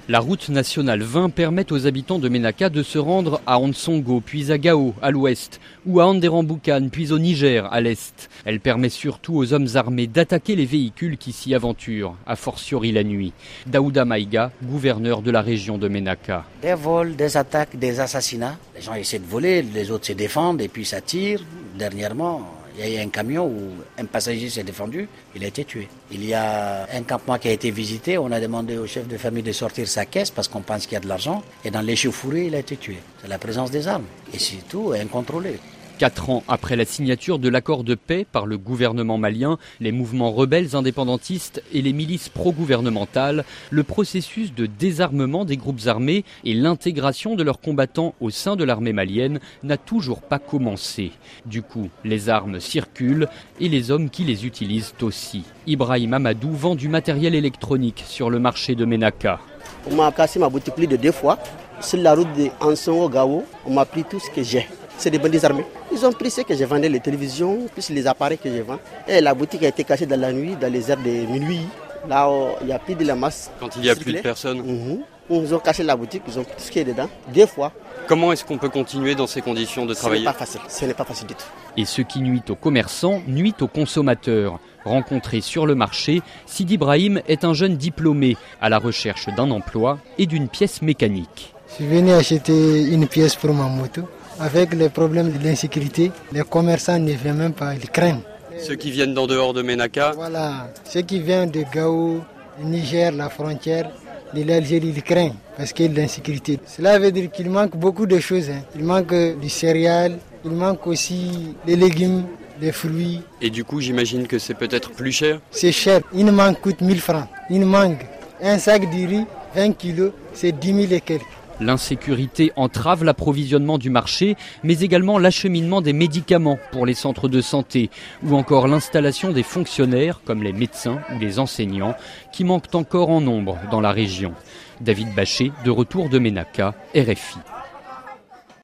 La route nationale 20 permet aux habitants de Ménaka de se rendre à Ansongo, puis à Gao, à l'ouest, ou à Anderamboukan, puis au Niger, à l'est. Elle permet surtout aux hommes armés d'attaquer les véhicules qui s'y aventurent, a fortiori la nuit. Daouda Maïga, gouverneur de la région de Ménaka. Des vols, des attaques, des assassinats. Les gens essaient de voler, les autres se défendent et puis ça tire. Dernièrement, il y a eu un camion où un passager s'est défendu, il a été tué. Il y a un campement qui a été visité, on a demandé au chef de famille de sortir sa caisse parce qu'on pense qu'il y a de l'argent. Et dans l'échauffourée, il a été tué. C'est la présence des armes. Et surtout, incontrôlée. 4 ans après la signature de l'accord de paix par le gouvernement malien, les mouvements rebelles indépendantistes et les milices pro-gouvernementales, le processus de désarmement des groupes armés et l'intégration de leurs combattants au sein de l'armée malienne n'a toujours pas commencé. Du coup, les armes circulent et les hommes qui les utilisent aussi. Ibrahim Amadou vend du matériel électronique sur le marché de Ménaka. On m'a cassé ma boutique plus de 2 fois. Sur la route de Ansongo-Gao, on m'a pris tout ce que j'ai. C'est des bandits armés. Ils ont pris ce que je vendais, les télévisions, plus les appareils que je vends. Et la boutique a été cachée dans la nuit, dans les heures de minuit. Là, il n'y a plus de la masse. Quand il n'y a plus de personnes. Ils ont caché la boutique, ils ont pris tout ce qui est dedans, 2 fois. Comment est-ce qu'on peut continuer dans ces conditions de travailler ? Ce n'est pas facile du tout. Et ce qui nuit aux commerçants, nuit aux consommateurs. Rencontré sur le marché, Sidi Ibrahim est un jeune diplômé à la recherche d'un emploi et d'une pièce mécanique. Je suis venu acheter une pièce pour ma moto. Avec les problèmes de l'insécurité, les commerçants ne viennent même pas, ils craignent. Ceux qui viennent d'en dehors de Ménaka ? Voilà, ceux qui viennent de Gao, Niger, la frontière, de l'Algérie, ils craignent parce qu'il y a de l'insécurité. Cela veut dire qu'il manque beaucoup de choses. Il manque du céréales, il manque aussi des légumes, des fruits. Et du coup, j'imagine que c'est peut-être plus cher ? C'est cher, une mangue coûte 1000 francs. Une mangue, un sac de riz, 20 kilos, c'est 10 000 et quelques. L'insécurité entrave l'approvisionnement du marché, mais également l'acheminement des médicaments pour les centres de santé, ou encore l'installation des fonctionnaires, comme les médecins ou les enseignants, qui manquent encore en nombre dans la région. David Bachet, de retour de Ménaka, RFI.